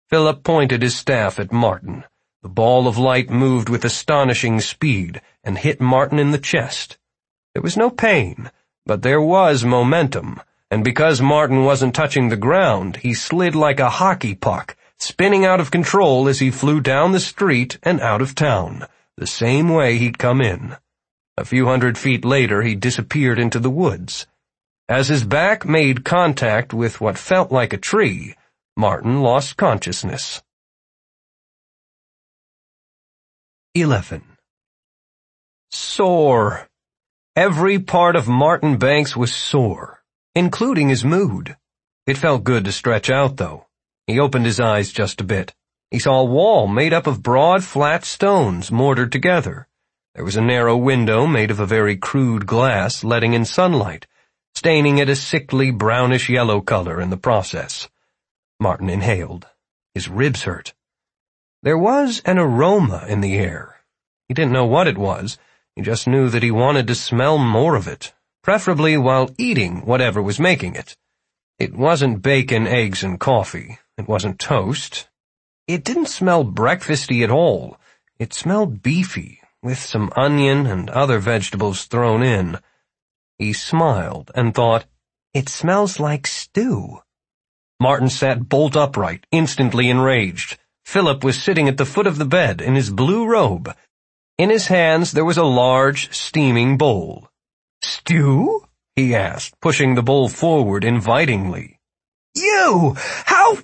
Philip pointed his staff at Martin. The ball of light moved with astonishing speed and hit Martin in the chest. There was no pain, but there was momentum, and because Martin wasn't touching the ground, he slid like a hockey puck, spinning out of control as he flew down the street and out of town, the same way he'd come in. A few hundred feet later, he disappeared into the woods. As his back made contact with what felt like a tree, Martin lost consciousness. 11. Sore. Every part of Martin Banks was sore, including his mood. It felt good to stretch out, though. He opened his eyes just a bit. He saw a wall made up of broad, flat stones mortared together. There was a narrow window made of a very crude glass letting in sunlight, staining it a sickly brownish-yellow color in the process. Martin inhaled. His ribs hurt. There was an aroma in the air. He didn't know what it was. He just knew that he wanted to smell more of it, preferably while eating whatever was making it. It wasn't bacon, eggs, and coffee. It wasn't toast. It didn't smell breakfasty at all. It smelled beefy, with some onion and other vegetables thrown in. He smiled and thought, "It smells like stew." Martin sat bolt upright, instantly enraged. Philip was sitting at the foot of the bed in his blue robe. In his hands there was a large, steaming bowl. "Stew?" he asked, pushing the bowl forward invitingly. "You! How—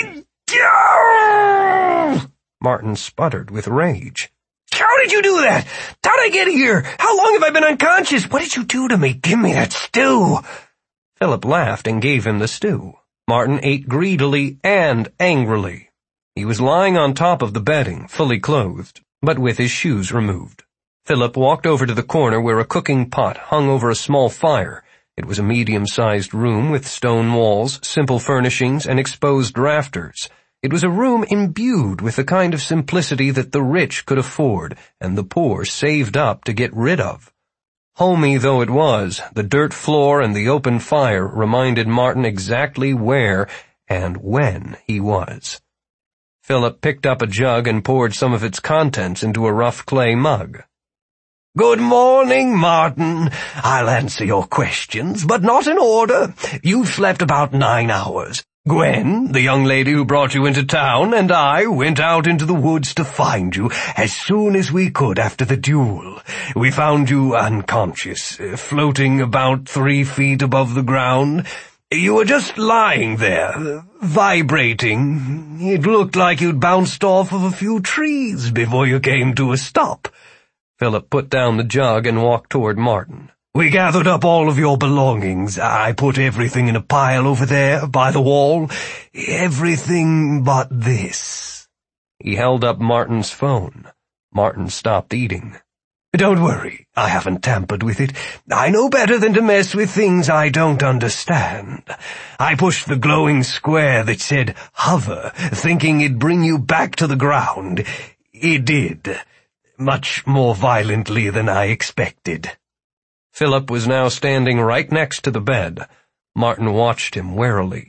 Martin sputtered with rage. "How did you do that? How'd I get here? How long have I been unconscious? What did you do to me? Give me that stew." Philip laughed and gave him the stew. Martin ate greedily and angrily. He was lying on top of the bedding, fully clothed, but with his shoes removed. Philip walked over to the corner where a cooking pot hung over a small fire. It was a medium-sized room with stone walls, simple furnishings, and exposed rafters. It was a room imbued with the kind of simplicity that the rich could afford and the poor saved up to get rid of. Homey though it was, the dirt floor and the open fire reminded Martin exactly where and when he was. Philip picked up a jug and poured some of its contents into a rough clay mug. "Good morning, Martin. I'll answer your questions, but not in order. You've slept about 9 hours. Gwen, the young lady who brought you into town, and I went out into the woods to find you as soon as we could after the duel. We found you unconscious, floating about 3 feet above the ground. You were just lying there, vibrating. It looked like you'd bounced off of a few trees before you came to a stop." Philip put down the jug and walked toward Martin. "We gathered up all of your belongings. I put everything in a pile over there, by the wall. Everything but this." He held up Martin's phone. Martin stopped eating. "Don't worry, I haven't tampered with it. I know better than to mess with things I don't understand. I pushed the glowing square that said hover, thinking it'd bring you back to the ground. It did. Much more violently than I expected." Philip was now standing right next to the bed. Martin watched him warily.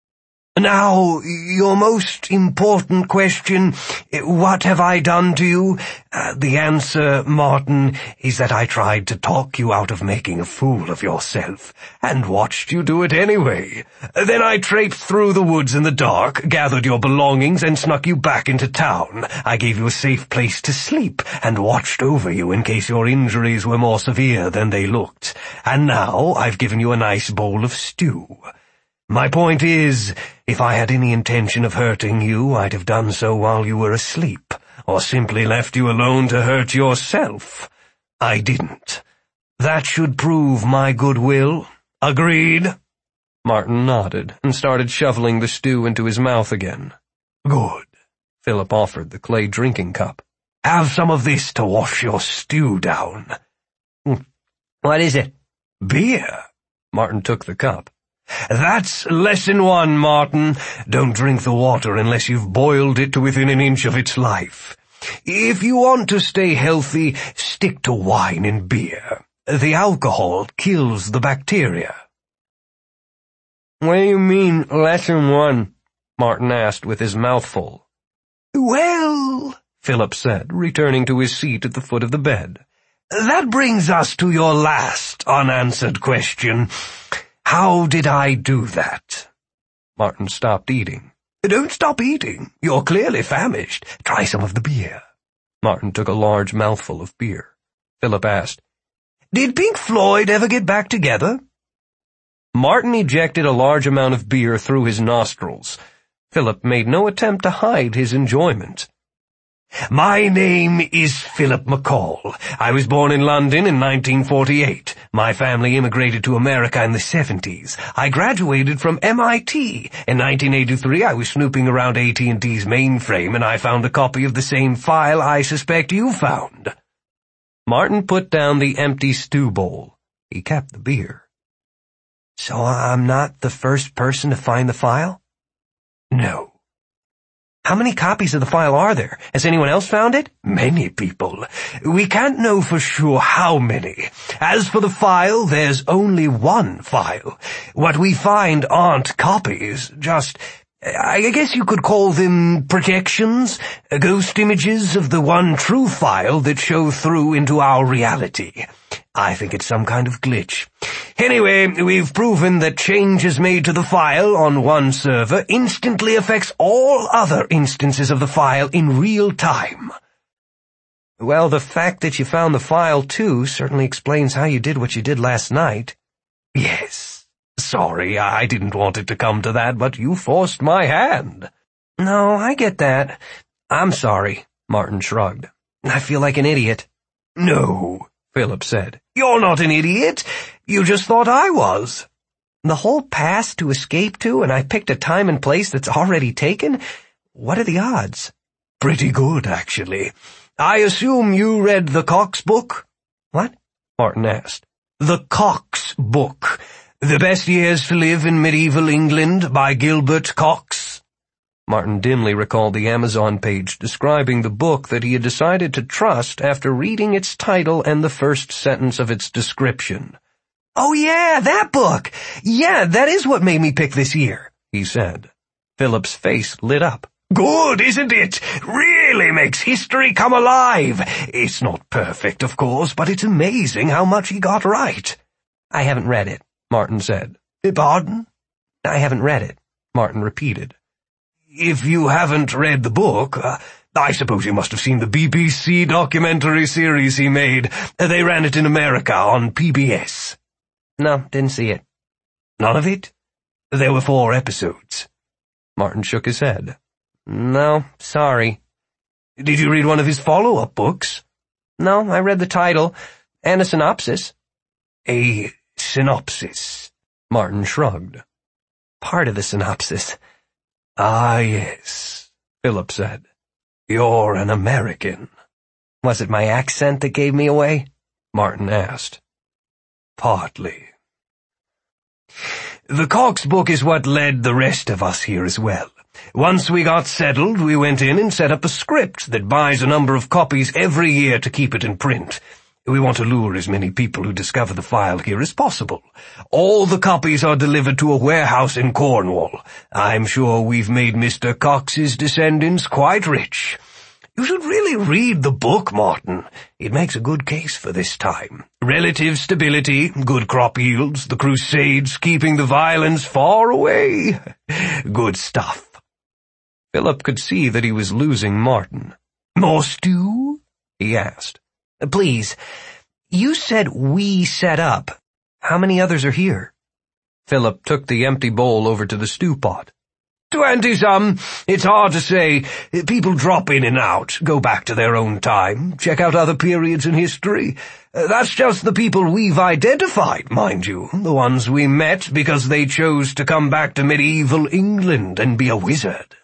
"Now, your most important question, what have I done to you? The answer, Martin, is that I tried to talk you out of making a fool of yourself, and watched you do it anyway. Then I traipsed through the woods in the dark, gathered your belongings, and snuck you back into town. I gave you a safe place to sleep, and watched over you in case your injuries were more severe than they looked. And now I've given you a nice bowl of stew. My point is, if I had any intention of hurting you, I'd have done so while you were asleep, or simply left you alone to hurt yourself. I didn't. That should prove my goodwill. Agreed?" Martin nodded and started shoveling the stew into his mouth again. "Good." Philip offered the clay drinking cup. "Have some of this to wash your stew down." "What is it?" "Beer." Martin took the cup. "That's lesson 1, Martin. Don't drink the water unless you've boiled it to within an inch of its life. If you want to stay healthy, stick to wine and beer. The alcohol kills the bacteria." "What do you mean, lesson 1? Martin asked with his mouth full. "Well," Philip said, returning to his seat at the foot of the bed, "that brings us to your last unanswered question. How did I do that?" Martin stopped eating. "Don't stop eating. You're clearly famished. Try some of the beer." Martin took a large mouthful of beer. Philip asked, "Did Pink Floyd ever get back together?" Martin ejected a large amount of beer through his nostrils. Philip made no attempt to hide his enjoyment. "My name is Philip McCall. I was born in London in 1948. My family immigrated to America in the 70s. I graduated from MIT. In 1983, I was snooping around AT&T's mainframe and I found a copy of the same file I suspect you found." Martin put down the empty stew bowl. He kept the beer. "So I'm not the first person to find the file?" "No." "How many copies of the file are there? Has anyone else found it?" "Many people. We can't know for sure how many. As for the file, there's only one file. What we find aren't copies, just, I guess you could call them projections, ghost images of the one true file that show through into our reality. I think it's some kind of glitch. Anyway, we've proven that changes made to the file on one server instantly affects all other instances of the file in real time." "Well, the fact that you found the file, too, certainly explains how you did what you did last night." "Yes. Sorry, I didn't want it to come to that, but you forced my hand." "No, I get that. I'm sorry," Martin shrugged. "I feel like an idiot." "No," Philip said. "You're not an idiot. You just thought I was." "The whole past to escape to, and I picked a time and place that's already taken? What are the odds?" "Pretty good, actually. I assume you read the Cox book?" "What?" Martin asked. "The Cox book. The Best Years to Live in Medieval England by Gilbert Cox." Martin dimly recalled the Amazon page describing the book that he had decided to trust after reading its title and the first sentence of its description. "Oh yeah, that book! Yeah, that is what made me pick this year," he said. Philip's face lit up. "Good, isn't it? Really makes history come alive. It's not perfect, of course, but it's amazing how much he got right." "I haven't read it," Martin said. "Pardon?" "I haven't read it," Martin repeated. "If you haven't read the book, I suppose you must have seen the BBC documentary series he made. They ran it in America on PBS. "No, didn't see it." "None of it? There were 4 episodes. Martin shook his head. "No, sorry." "Did you read one of his follow-up books?" "No, I read the title, and a synopsis." "A synopsis?" Martin shrugged. "Part of the synopsis." "Ah, yes," Philip said. "You're an American." "Was it my accent that gave me away?" Martin asked. "Partly. The Cox book is what led the rest of us here as well. Once we got settled, we went in and set up a script that buys a number of copies every year to keep it in print. We want to lure as many people who discover the file here as possible. All the copies are delivered to a warehouse in Cornwall. I'm sure we've made Mr. Cox's descendants quite rich. You should really read the book, Martin. It makes a good case for this time. Relative stability, good crop yields, the Crusades keeping the violence far away. Good stuff." Philip could see that he was losing Martin. "More stew?" he asked. "Please, you said we set up. How many others are here?" Philip took the empty bowl over to the stew pot. 20-some. It's hard to say. People drop in and out, go back to their own time, check out other periods in history. That's just the people we've identified, mind you, the ones we met because they chose to come back to medieval England and be a wizard."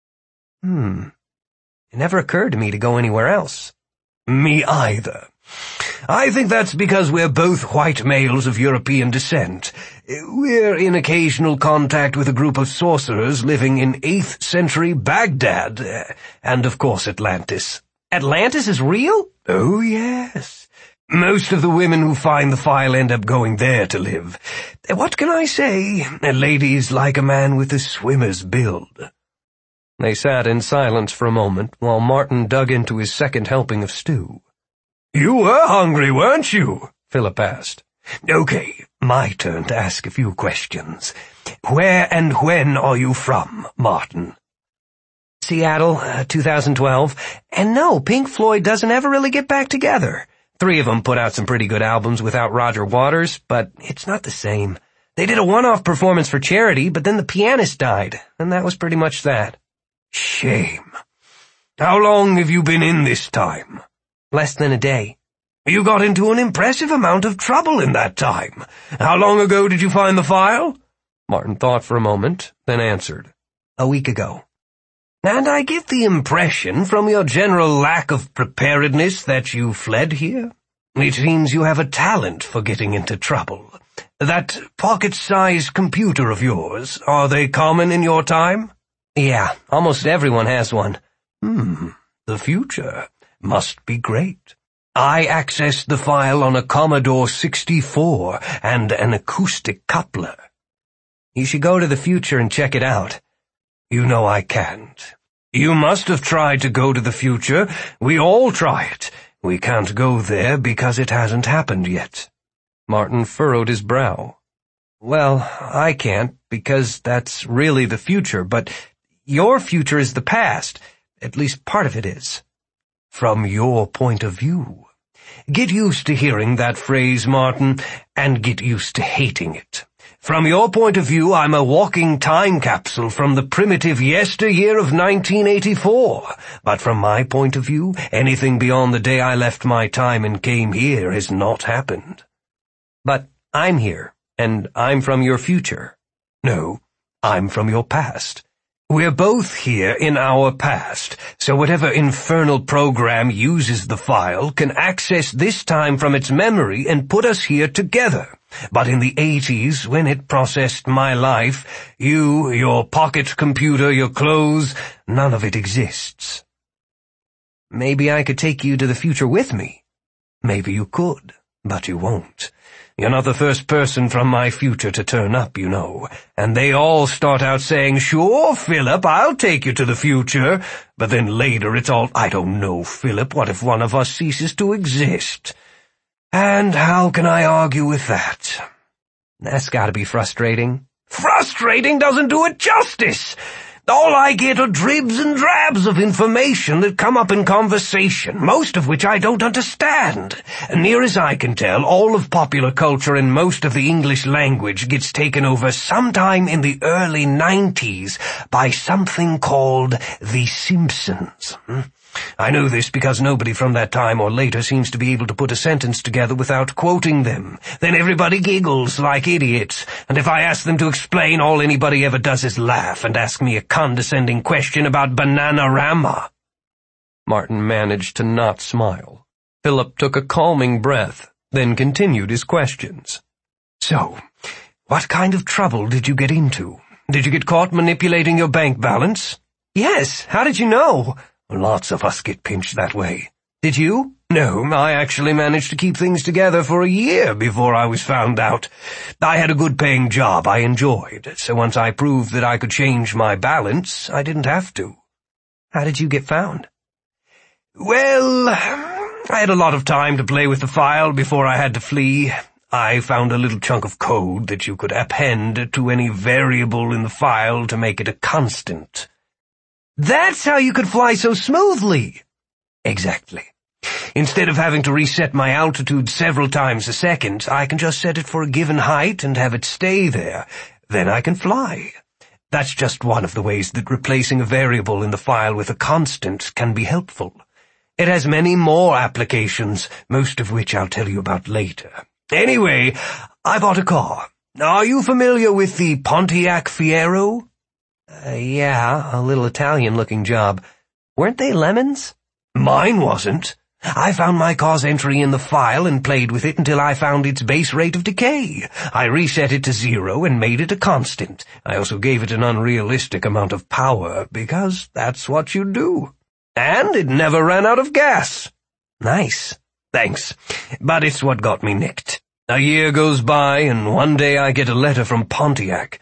It never occurred to me to go anywhere else." "Me either. I think that's because we're both white males of European descent. We're in occasional contact with a group of sorcerers living in 8th century Baghdad, and of course Atlantis." "Atlantis is real?" "Oh, yes. Most of the women who find the file end up going there to live. What can I say? A lady's like a man with a swimmer's build." They sat in silence for a moment while Martin dug into his second helping of stew. "You were hungry, weren't you?" Philip asked. "Okay, my turn to ask a few questions. Where and when are you from, Martin?" "Seattle, 2012. And no, Pink Floyd doesn't ever really get back together. 3 of them put out some pretty good albums without Roger Waters, but it's not the same. They did a one-off performance for charity, but then the pianist died, and that was pretty much that." "Shame. How long have you been in this time?" "Less than a day." "You got into an impressive amount of trouble in that time. How long ago did you find the file?" Martin thought for a moment, then answered. "A week ago." "And I get the impression from your general lack of preparedness that you fled here. It seems you have a talent for getting into trouble. That pocket-sized computer of yours, are they common in your time?" "Yeah, almost everyone has one." The future must be great. I accessed the file on a Commodore 64 and an acoustic coupler." "You should go to the future and check it out." "You know I can't. You must have tried to go to the future. We all try it. We can't go there because it hasn't happened yet." Martin furrowed his brow. "Well, I can't, because that's really the future, but your future is the past. At least part of it is." "From your point of view. Get used to hearing that phrase, Martin, and get used to hating it. From your point of view, I'm a walking time capsule from the primitive yesteryear of 1984. But from my point of view, anything beyond the day I left my time and came here has not happened." "But I'm here, and I'm from your future." "No, I'm from your past. We're both here in our past, so whatever infernal program uses the file can access this time from its memory and put us here together. But in the 80s, when it processed my life, you, your pocket computer, your clothes, none of it exists." "Maybe I could take you to the future with me." "Maybe you could, but you won't. You're not the first person from my future to turn up, you know, and they all start out saying, 'Sure, Philip, I'll take you to the future,' but then later it's all, 'I don't know, Philip, what if one of us ceases to exist?' And how can I argue with that?" "That's gotta be frustrating." "Frustrating doesn't do it justice. All I get are dribs and drabs of information that come up in conversation, most of which I don't understand. Near as I can tell, all of popular culture and most of the English language gets taken over sometime in the early 90s by something called The Simpsons. I know this because nobody from that time or later seems to be able to put a sentence together without quoting them. Then everybody giggles like idiots, and if I ask them to explain, all anybody ever does is laugh and ask me a condescending question about Bananarama." Martin managed to not smile. Philip took a calming breath, then continued his questions. "So, what kind of trouble did you get into? Did you get caught manipulating your bank balance?" "Yes, how did you know?" "Lots of us get pinched that way." "Did you?" "No, I actually managed to keep things together for a year before I was found out. I had a good-paying job I enjoyed, so once I proved that I could change my balance, I didn't have to." "How did you get found?" "Well, I had a lot of time to play with the file before I had to flee. I found a little chunk of code that you could append to any variable in the file to make it a constant." "That's how you could fly so smoothly." "Exactly. Instead of having to reset my altitude several times a second, I can just set it for a given height and have it stay there. Then I can fly. That's just one of the ways that replacing a variable in the file with a constant can be helpful. It has many more applications, most of which I'll tell you about later. Anyway, I bought a car. Are you familiar with the Pontiac Fiero?" Yeah, a little Italian-looking job. Weren't they lemons?" "Mine wasn't. I found my car's entry in the file and played with it until I found its base rate of decay. I reset it to 0 and made it a constant. I also gave it an unrealistic amount of power, because that's what you do. And it never ran out of gas." "Nice." "Thanks. But it's what got me nicked. A year goes by, and one day I get a letter from Pontiac.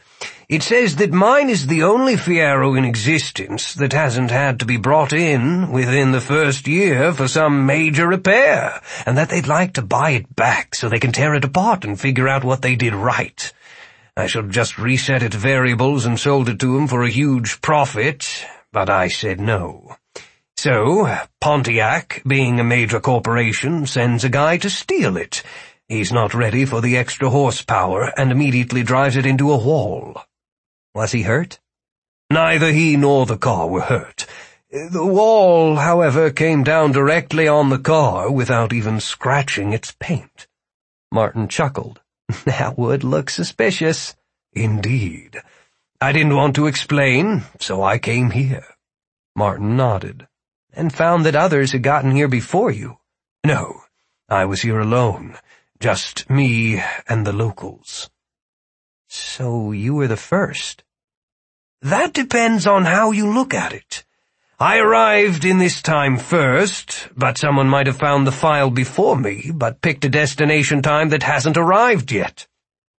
It says that mine is the only Fiero in existence that hasn't had to be brought in within the first year for some major repair, and that they'd like to buy it back so they can tear it apart and figure out what they did right. I should have just reset its variables and sold it to 'em for a huge profit, but I said no. So, Pontiac, being a major corporation, sends a guy to steal it. He's not ready for the extra horsepower and immediately drives it into a wall. Was he hurt? Neither he nor the car were hurt. The wall, however, came down directly on the car without even scratching its paint. Martin chuckled. That would look suspicious. Indeed. I didn't want to explain, so I came here. Martin nodded. And found that others had gotten here before you. No, I was here alone. Just me and the locals. So you were the first? That depends on how you look at it. I arrived in this time first, but someone might have found the file before me, but picked a destination time that hasn't arrived yet.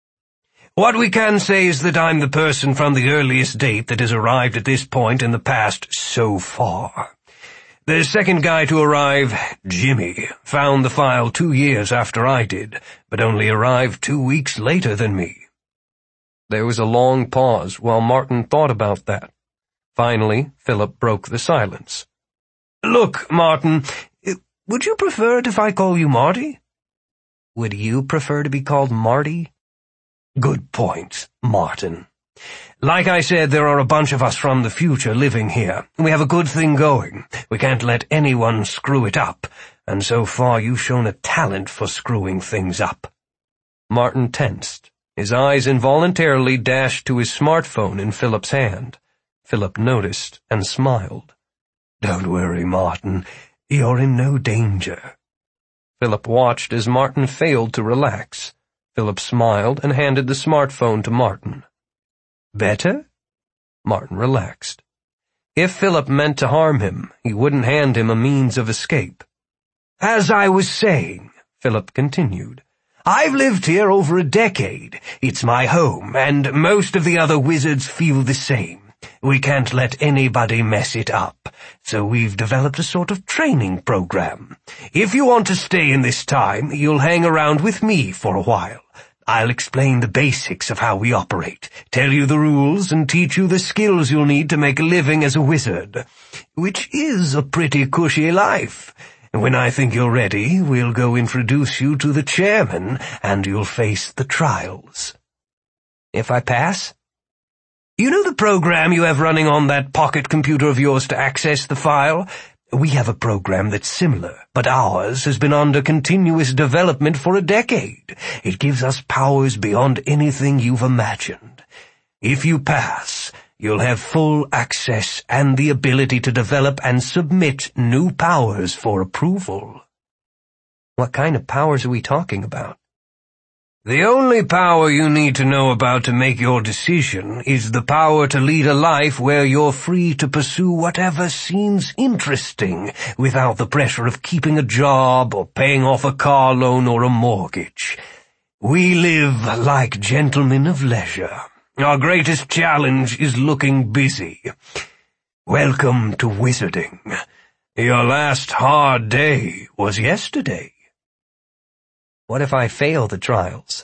What we can say is that I'm the person from the earliest date that has arrived at this point in the past so far. The second guy to arrive, Jimmy, found the file 2 years after I did, but only arrived 2 weeks later than me. There was a long pause while Martin thought about that. Finally, Philip broke the silence. Look, Martin, would you prefer it if I call you Marty? Would you prefer to be called Marty? Good point, Martin. Like I said, there are a bunch of us from the future living here. We have a good thing going. We can't let anyone screw it up, and so far you've shown a talent for screwing things up. Martin tensed. His eyes involuntarily dashed to his smartphone in Philip's hand. Philip noticed and smiled. Don't worry, Martin. You're in no danger. Philip watched as Martin failed to relax. Philip smiled and handed the smartphone to Martin. Better? Martin relaxed. If Philip meant to harm him, he wouldn't hand him a means of escape. As I was saying, Philip continued, I've lived here over a decade. It's my home, and most of the other wizards feel the same. We can't let anybody mess it up, so we've developed a sort of training program. If you want to stay in this time, you'll hang around with me for a while. I'll explain the basics of how we operate, tell you the rules, and teach you the skills you'll need to make a living as a wizard, which is a pretty cushy life. When I think you're ready, we'll go introduce you to the chairman, and you'll face the trials. If I pass? You know the program you have running on that pocket computer of yours to access the file? We have a program that's similar, but ours has been under continuous development for a decade. It gives us powers beyond anything you've imagined. If you pass, you'll have full access and the ability to develop and submit new powers for approval. What kind of powers are we talking about? The only power you need to know about to make your decision is the power to lead a life where you're free to pursue whatever seems interesting without the pressure of keeping a job or paying off a car loan or a mortgage. We live like gentlemen of leisure. Our greatest challenge is looking busy. Welcome to wizarding. Your last hard day was yesterday. What if I fail the trials?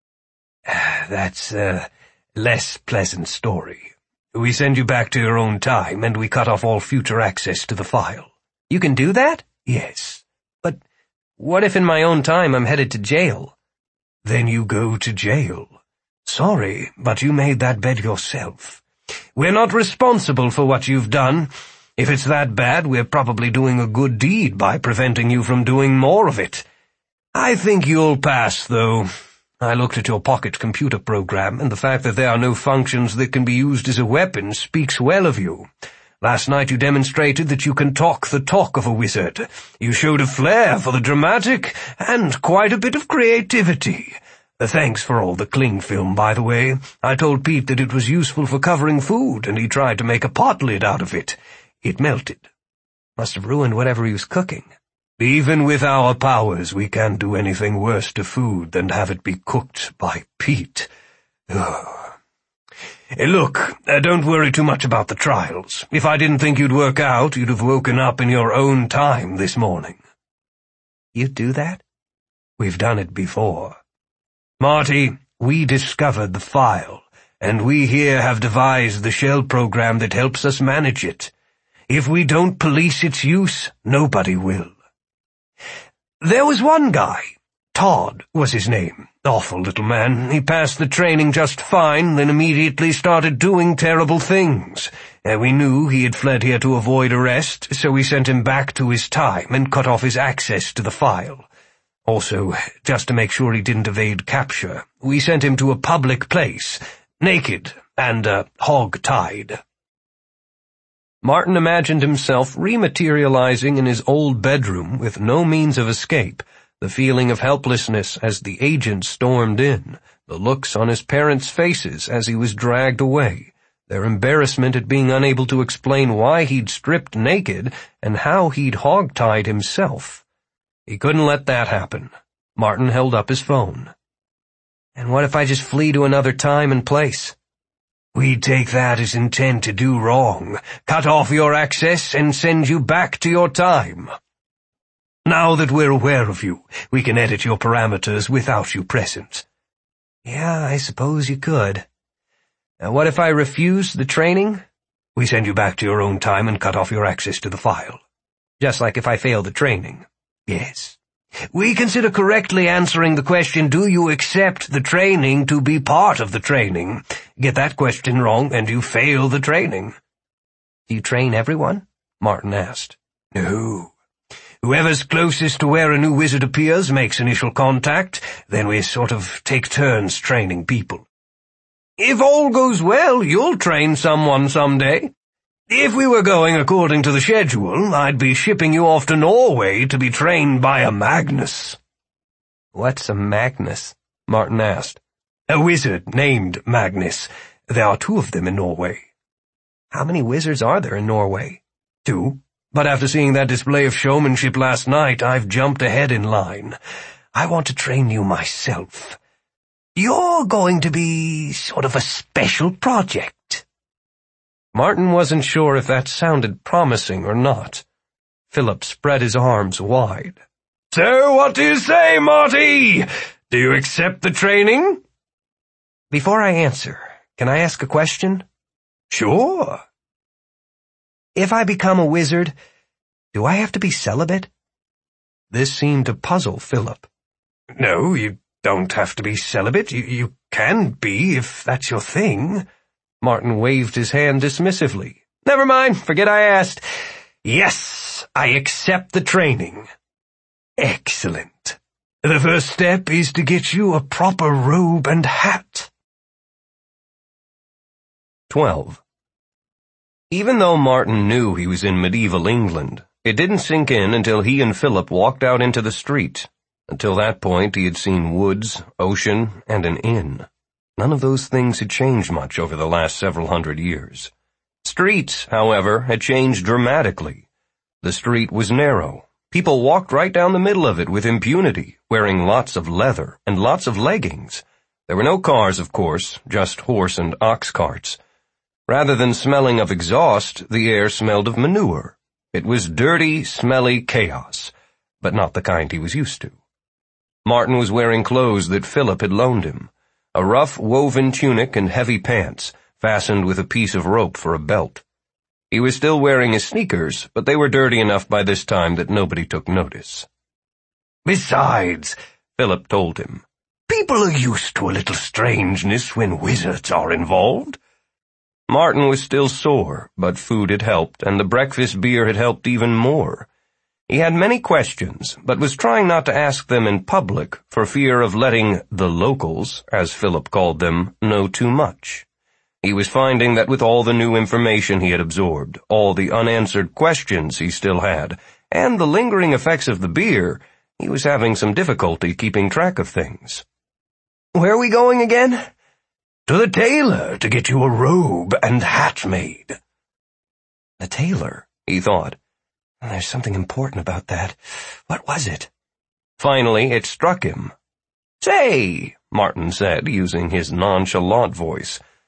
That's a less pleasant story. We send you back to your own time, and we cut off all future access to the file. You can do that? Yes. But what if in my own time I'm headed to jail? Then you go to jail. Sorry, but you made that bed yourself. We're not responsible for what you've done. If it's that bad, we're probably doing a good deed by preventing you from doing more of it. I think you'll pass, though. I looked at your pocket computer program, and the fact that there are no functions that can be used as a weapon speaks well of you. Last night you demonstrated that you can talk the talk of a wizard. You showed a flair for the dramatic, and quite a bit of creativity. Thanks for all the cling film, by the way. I told Pete that it was useful for covering food, and he tried to make a pot lid out of it. It melted. Must have ruined whatever he was cooking. Even with our powers, we can't do anything worse to food than have it be cooked by Pete. Ugh. Look, don't worry too much about the trials. If I didn't think you'd work out, you'd have woken up in your own time this morning." "You do that?" "We've done it before. Marty, we discovered the file, and we here have devised the shell program that helps us manage it. If we don't police its use, nobody will. There was one guy. Todd was his name. Awful little man. He passed the training just fine, then immediately started doing terrible things. We knew he had fled here to avoid arrest, so we sent him back to his time and cut off his access to the file. Also, just to make sure he didn't evade capture, we sent him to a public place, naked and hog-tied." Martin imagined himself rematerializing in his old bedroom with no means of escape, the feeling of helplessness as the agent stormed in, the looks on his parents' faces as he was dragged away, their embarrassment at being unable to explain why he'd stripped naked and how he'd hog-tied himself. He couldn't let that happen. Martin held up his phone. "And what if I just flee to another time and place?" "We'd take that as intent to do wrong, cut off your access, and send you back to your time. Now that we're aware of you, we can edit your parameters without you present." "Yeah, I suppose you could. What if I refuse the training?" "We send you back to your own time and cut off your access to the file." "Just like if I fail the training?" "Yes. We consider correctly answering the question, do you accept the training, to be part of the training. Get that question wrong, and you fail the training." "Do you train everyone?" Martin asked. "No. Whoever's closest to where a new wizard appears makes initial contact, then we sort of take turns training people. If all goes well, you'll train someone someday. If we were going according to the schedule, I'd be shipping you off to Norway to be trained by a Magnus." "What's a Magnus?" Martin asked. "A wizard named Magnus. There are 2 of them in Norway." "How many wizards are there in Norway?" 2. But after seeing that display of showmanship last night, I've jumped ahead in line. I want to train you myself. You're going to be sort of a special project." Martin wasn't sure if that sounded promising or not. Philip spread his arms wide. "So what do you say, Marty? Do you accept the training?" "Before I answer, can I ask a question?" "Sure." "If I become a wizard, do I have to be celibate?" This seemed to puzzle Philip. "No, you don't have to be celibate. You can be, if that's your thing." Martin waved his hand dismissively. "Never mind, forget I asked. Yes, I accept the training." "Excellent. The first step is to get you a proper robe and hat." 12. Even though Martin knew he was in medieval England, it didn't sink in until he and Philip walked out into the street. Until that point he had seen woods, ocean, and an inn. None of those things had changed much over the last several hundred years. Streets, however, had changed dramatically. The street was narrow. People walked right down the middle of it with impunity, wearing lots of leather and lots of leggings. There were no cars, of course, just horse and ox carts. Rather than smelling of exhaust, the air smelled of manure. It was dirty, smelly chaos, but not the kind he was used to. Martin was wearing clothes that Philip had loaned him. A rough woven tunic and heavy pants, fastened with a piece of rope for a belt. He was still wearing his sneakers, but they were dirty enough by this time that nobody took notice. "Besides," Philip told him, "people are used to a little strangeness when wizards are involved." Martin was still sore, but food had helped, and the breakfast beer had helped even more. He had many questions, but was trying not to ask them in public for fear of letting the locals, as Philip called them, know too much. He was finding that with all the new information he had absorbed, all the unanswered questions he still had, and the lingering effects of the beer, he was having some difficulty keeping track of things. "Where are we going again?" "To the tailor to get you a robe and hat made." The tailor, he thought. There's something important about that. What was it? Finally, it struck him. "Say," Martin said, using his nonchalant voice,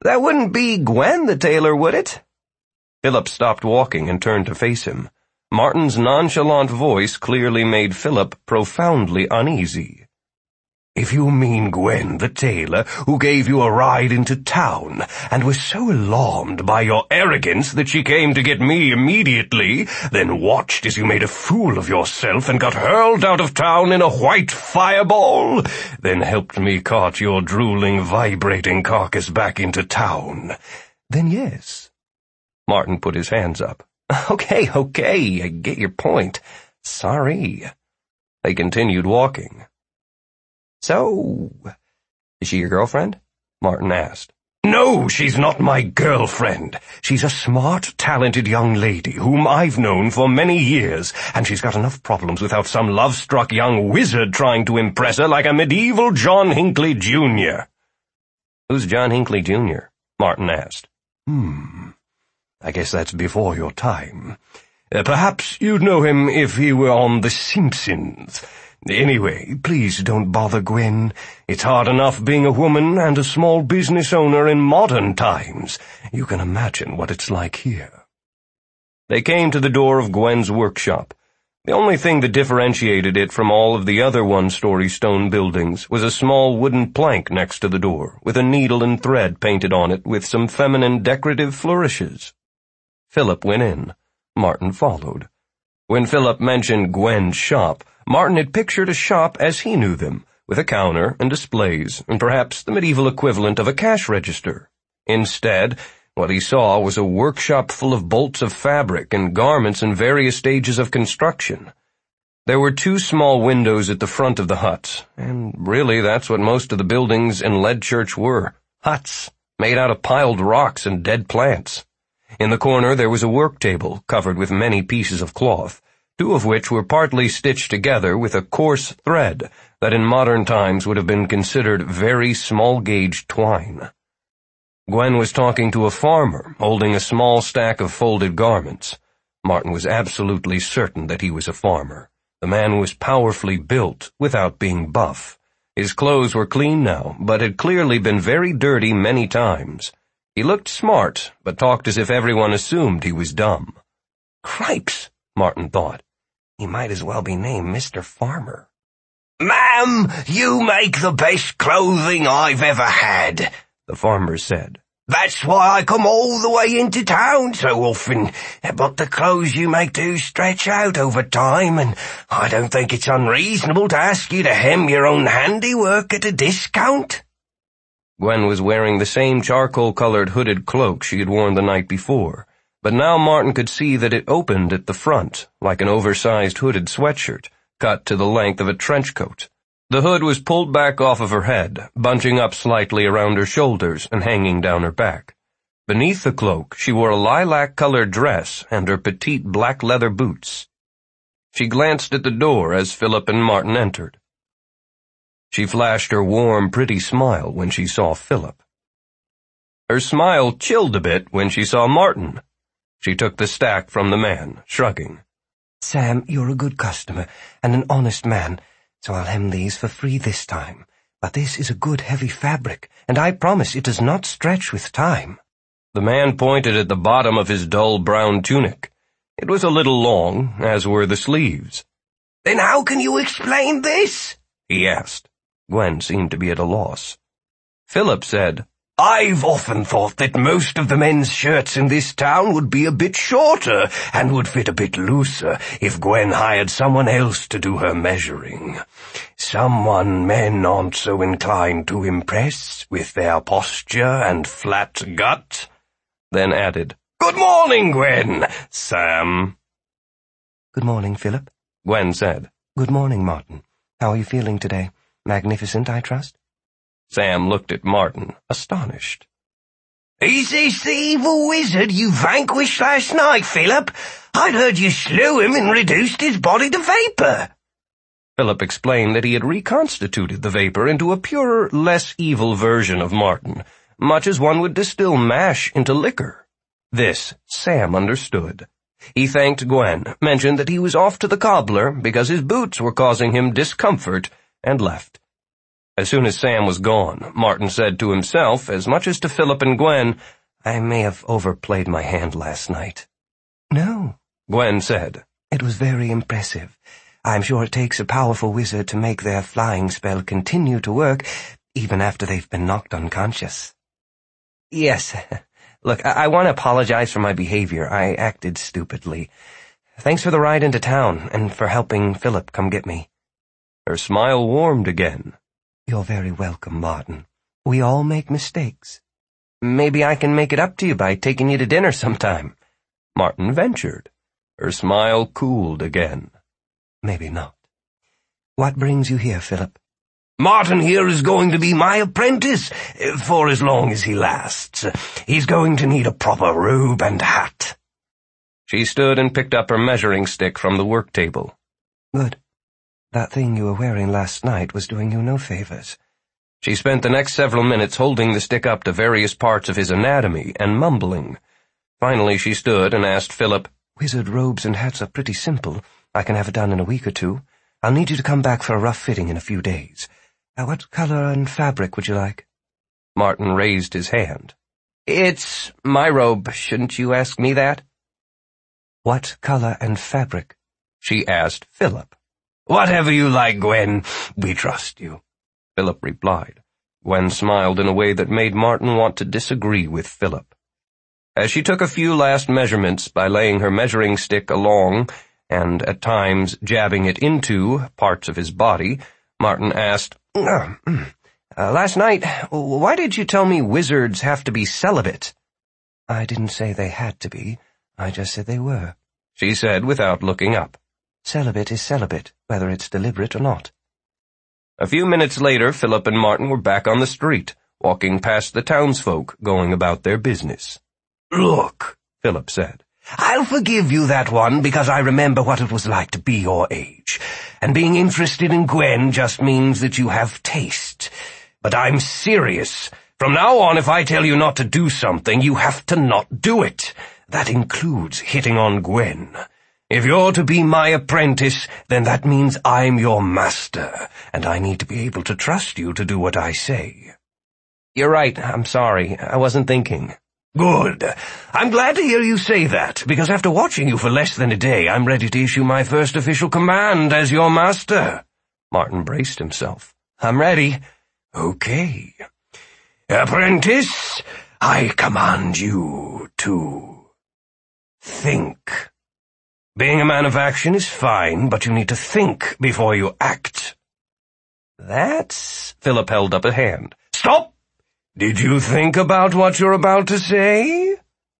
That wouldn't be Gwen the tailor, would it?" Philip stopped walking and turned to face him. Martin's nonchalant voice clearly made Philip profoundly uneasy. "If you mean Gwen the tailor, who gave you a ride into town, and was so alarmed by your arrogance that she came to get me immediately, then watched as you made a fool of yourself and got hurled out of town in a white fireball, then helped me cart your drooling, vibrating carcass back into town, then yes." Martin put his hands up. Okay, I get your point. Sorry." They continued walking. "So, is she your girlfriend?" Martin asked. "No, she's not my girlfriend. She's a smart, talented young lady whom I've known for many years, and she's got enough problems without some love-struck young wizard trying to impress her like a medieval John Hinckley Jr. "Who's John Hinckley Jr.?" Martin asked. I guess that's before your time. Perhaps you'd know him if he were on The Simpsons. Anyway, please don't bother Gwen. It's hard enough being a woman and a small business owner in modern times. You can imagine what it's like here." They came to the door of Gwen's workshop. The only thing that differentiated it from all of the other one-story stone buildings was a small wooden plank next to the door, with a needle and thread painted on it with some feminine decorative flourishes. Philip went in. Martin followed. When Philip mentioned Gwen's shop, Martin had pictured a shop as he knew them, with a counter and displays, and perhaps the medieval equivalent of a cash register. Instead, what he saw was a workshop full of bolts of fabric and garments in various stages of construction. There were 2 small windows at the front of the huts, and really that's what most of the buildings in Leadchurch were, huts, made out of piled rocks and dead plants. In the corner there was a work table covered with many pieces of cloth, 2 of which were partly stitched together with a coarse thread that in modern times would have been considered very small-gauge twine. Gwen was talking to a farmer, holding a small stack of folded garments. Martin was absolutely certain that he was a farmer. The man was powerfully built, without being buff. His clothes were clean now, but had clearly been very dirty many times. He looked smart, but talked as if everyone assumed he was dumb. "Cripes," Martin thought. "He might as well be named Mr. Farmer." "Ma'am, you make the best clothing I've ever had," the farmer said. "That's why I come all the way into town so often. But the clothes you make do stretch out over time, and I don't think it's unreasonable to ask you to hem your own handiwork at a discount." Gwen was wearing the same charcoal-colored hooded cloak she had worn the night before, but now Martin could see that it opened at the front, like an oversized hooded sweatshirt, cut to the length of a trench coat. The hood was pulled back off of her head, bunching up slightly around her shoulders and hanging down her back. Beneath the cloak, she wore a lilac-colored dress and her petite black leather boots. She glanced at the door as Philip and Martin entered. She flashed her warm, pretty smile when she saw Philip. Her smile chilled a bit when she saw Martin. She took the stack from the man, shrugging. "Sam, you're a good customer and an honest man, so I'll hem these for free this time. But this is a good heavy fabric, and I promise it does not stretch with time." The man pointed at the bottom of his dull brown tunic. It was a little long, as were the sleeves. "Then how can you explain this?" he asked. Gwen seemed to be at a loss. Philip said, "I've often thought that most of the men's shirts in this town would be a bit shorter and would fit a bit looser if Gwen hired someone else to do her measuring. Someone men aren't so inclined to impress with their posture and flat gut." Then added, "Good morning, Gwen, Sam." "Good morning, Philip," Gwen said. "Good morning, Martin. How are you feeling today? Magnificent, I trust?" Sam looked at Martin, astonished. "Is this the evil wizard you vanquished last night, Philip? I'd heard you slew him and reduced his body to vapor." Philip explained that he had reconstituted the vapor into a purer, less evil version of Martin, much as one would distill mash into liquor. This Sam understood. He thanked Gwen, mentioned that he was off to the cobbler because his boots were causing him discomfort, and left. As soon as Sam was gone, Martin said to himself, as much as to Philip and Gwen, "I may have overplayed my hand last night." "No," Gwen said. "it was very impressive. I'm sure it takes a powerful wizard to make their flying spell continue to work, even after they've been knocked unconscious." "Yes. Look, I want to apologize for my behavior. I acted stupidly. Thanks for the ride into town, and for helping Philip come get me." Her smile warmed again. "You're very welcome, Martin. We all make mistakes." "Maybe I can make it up to you by taking you to dinner sometime," Martin ventured. Her smile cooled again. "Maybe not. What brings you here, Philip?" "Martin here is going to be my apprentice, for as long as he lasts. He's going to need a proper robe and hat." She stood and picked up her measuring stick from the work table. "Good. That thing you were wearing last night was doing you no favors." She spent the next several minutes holding the stick up to various parts of his anatomy and mumbling. Finally she stood and asked Philip, "Wizard robes and hats are pretty simple. I can have it done in a week or two. I'll need you to come back for a rough fitting in a few days. What color and fabric would you like?" Martin raised his hand. "It's my robe. Shouldn't you ask me that?" "What color and fabric?" she asked Philip. "Whatever you like, Gwen. We trust you," Philip replied. Gwen smiled in a way that made Martin want to disagree with Philip. As she took a few last measurements by laying her measuring stick along and at times jabbing it into parts of his body, Martin asked, Last night, why did you tell me wizards have to be celibate?" "I didn't say they had to be. I just said they were," she said without looking up. "Celibate is celibate, whether it's deliberate or not." A few minutes later, Philip and Martin were back on the street, walking past the townsfolk going about their business. "Look," Philip said. "I'll forgive you that one because I remember what it was like to be your age. And being interested in Gwen just means that you have taste. But I'm serious. From now on, if I tell you not to do something, you have to not do it. That includes hitting on Gwen. If you're to be my apprentice, then that means I'm your master, and I need to be able to trust you to do what I say." "You're right. I'm sorry. I wasn't thinking." "Good. I'm glad to hear you say that, because after watching you for less than a day, I'm ready to issue my first official command as your master." Martin braced himself. "I'm ready." "Okay. Apprentice, I command you to think. Being a man of action is fine, but you need to think before you act." "That's—" Philip held up a hand. "Stop! Did you think about what you're about to say?"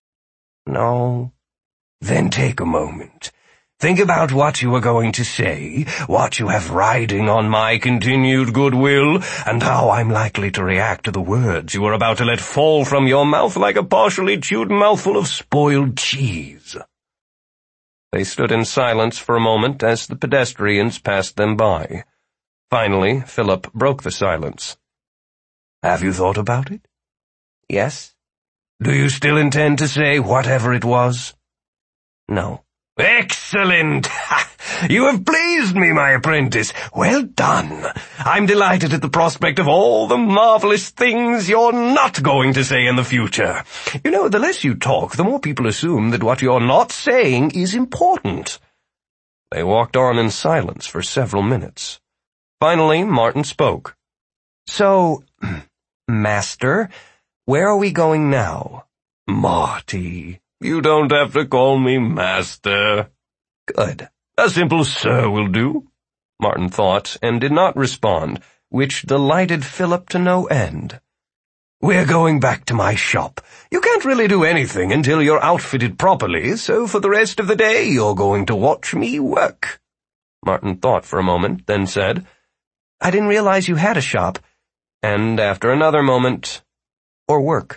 "No." "Then take a moment. Think about what you are going to say, what you have riding on my continued goodwill, and how I'm likely to react to the words you are about to let fall from your mouth like a partially chewed mouthful of spoiled cheese." They stood in silence for a moment as the pedestrians passed them by. Finally, Philip broke the silence. "Have you thought about it?" "Yes." "Do you still intend to say whatever it was?" "No." "Excellent! You have pleased me, my apprentice. Well done. I'm delighted at the prospect of all the marvelous things you're not going to say in the future. You know, the less you talk, the more people assume that what you're not saying is important." They walked on in silence for several minutes. Finally, Martin spoke. "So, Master, where are we going now?" "Marty, you don't have to call me Master." "Good. A simple sir will do." Martin thought and did not respond, which delighted Philip to no end. "We're going back to my shop. You can't really do anything until you're outfitted properly, so for the rest of the day you're going to watch me work." Martin thought for a moment, then said, "I didn't realize you had a shop." And after another moment, "Or work."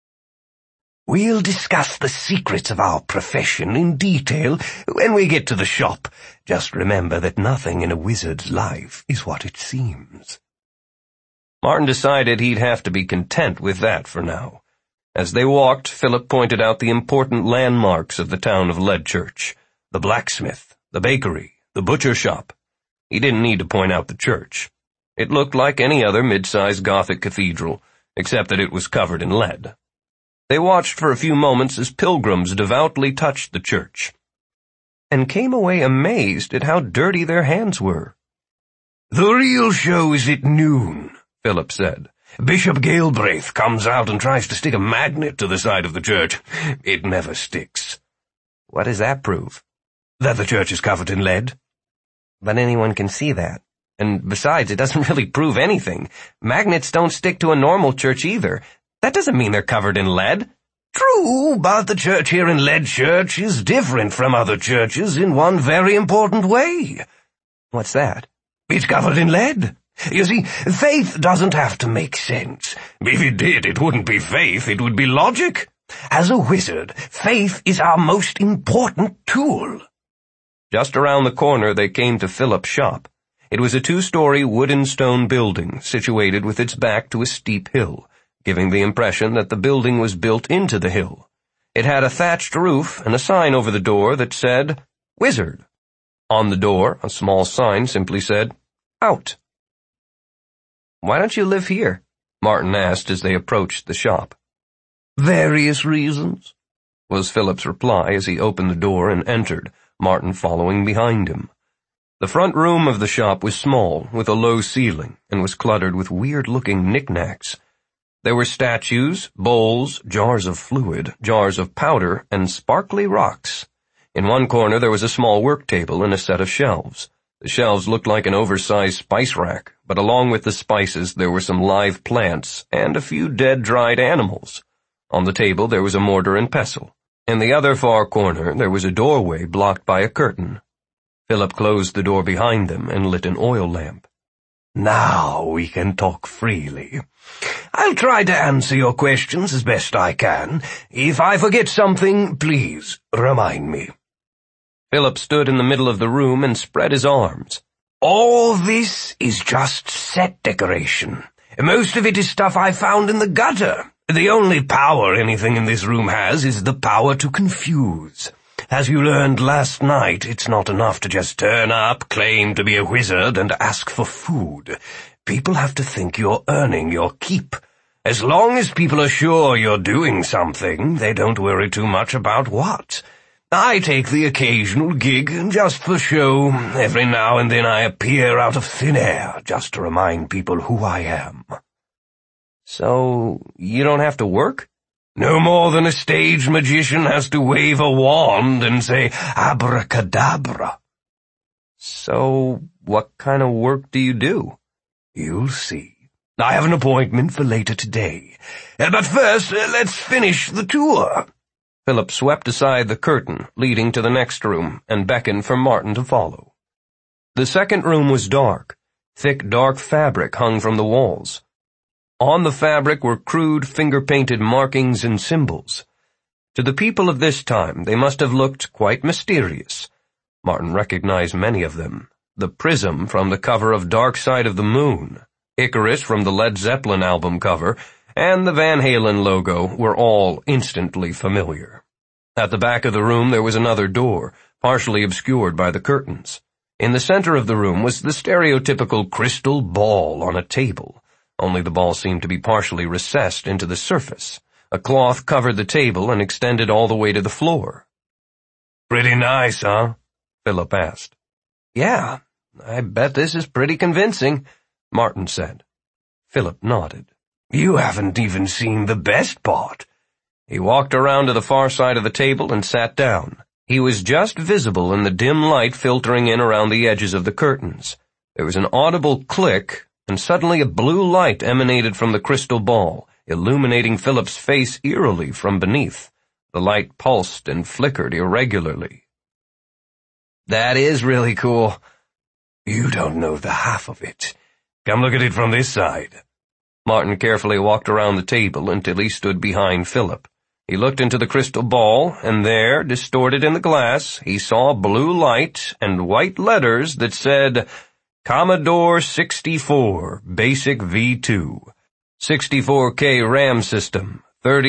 "We'll discuss the secrets of our profession in detail when we get to the shop. Just remember that nothing in a wizard's life is what it seems." Martin decided he'd have to be content with that for now. As they walked, Philip pointed out the important landmarks of the town of Leadchurch: the blacksmith, the bakery, the butcher shop. He didn't need to point out the church. It looked like any other mid-sized Gothic cathedral, except that it was covered in lead. They watched for a few moments as pilgrims devoutly touched the church, and came away amazed at how dirty their hands were. "The real show is at noon," Philip said. "Bishop Galbraith comes out and tries to stick a magnet to the side of the church. It never sticks." What does that prove? "That the church is covered in lead." But anyone can see that. And besides, it doesn't really prove anything. Magnets don't stick to a normal church either. That doesn't mean they're covered in lead. "True, but the church here in Lead Church is different from other churches in one very important way." What's that? "It's covered in lead. You see, faith doesn't have to make sense. If it did, it wouldn't be faith, it would be logic. As a wizard, faith is our most important tool." Just around the corner they came to Philip's shop. It was a 2-story wood-and-stone building situated with its back to a steep hill, giving the impression that the building was built into the hill. It had a thatched roof and a sign over the door that said, "Wizard." On the door, a small sign simply said, "Out." "Why don't you live here?" Martin asked as they approached the shop. "Various reasons," was Philip's reply as he opened the door and entered, Martin following behind him. The front room of the shop was small, with a low ceiling, and was cluttered with weird-looking knickknacks. There were statues, bowls, jars of fluid, jars of powder, and sparkly rocks. In one corner there was a small work table and a set of shelves. The shelves looked like an oversized spice rack, but along with the spices there were some live plants and a few dead dried animals. On the table there was a mortar and pestle. In the other far corner there was a doorway blocked by a curtain. Philip closed the door behind them and lit an oil lamp. "Now we can talk freely. I'll try to answer your questions as best I can. If I forget something, please remind me." Philip stood in the middle of the room and spread his arms. "All this is just set decoration. Most of it is stuff I found in the gutter. The only power anything in this room has is the power to confuse. As you learned last night, it's not enough to just turn up, claim to be a wizard, and ask for food. People have to think you're earning your keep. As long as people are sure you're doing something, they don't worry too much about what. I take the occasional gig, just for show. Every now and then I appear out of thin air, just to remind people who I am." "So, you don't have to work?" "No more than a stage magician has to wave a wand and say abracadabra." "So, what kind of work do you do?" "You'll see. I have an appointment for later today. But first, let's finish the tour." Philip swept aside the curtain leading to the next room and beckoned for Martin to follow. The second room was dark. Thick, dark fabric hung from the walls. On the fabric were crude, finger-painted markings and symbols. To the people of this time, they must have looked quite mysterious. Martin recognized many of them. The prism from the cover of Dark Side of the Moon, Icarus from the Led Zeppelin album cover, and the Van Halen logo were all instantly familiar. At the back of the room there was another door, partially obscured by the curtains. In the center of the room was the stereotypical crystal ball on a table, only the ball seemed to be partially recessed into the surface. A cloth covered the table and extended all the way to the floor. "Pretty nice, huh?" Philip asked. "Yeah, I bet this is pretty convincing," Martin said. Philip nodded. "You haven't even seen the best part." He walked around to the far side of the table and sat down. He was just visible in the dim light filtering in around the edges of the curtains. There was an audible click, and suddenly a blue light emanated from the crystal ball, illuminating Philip's face eerily from beneath. The light pulsed and flickered irregularly. "That is really cool." "You don't know the half of it. Come look at it from this side." Martin carefully walked around the table until he stood behind Philip. He looked into the crystal ball, and there, distorted in the glass, he saw blue light and white letters that said, Commodore 64, Basic V2, 64K RAM system,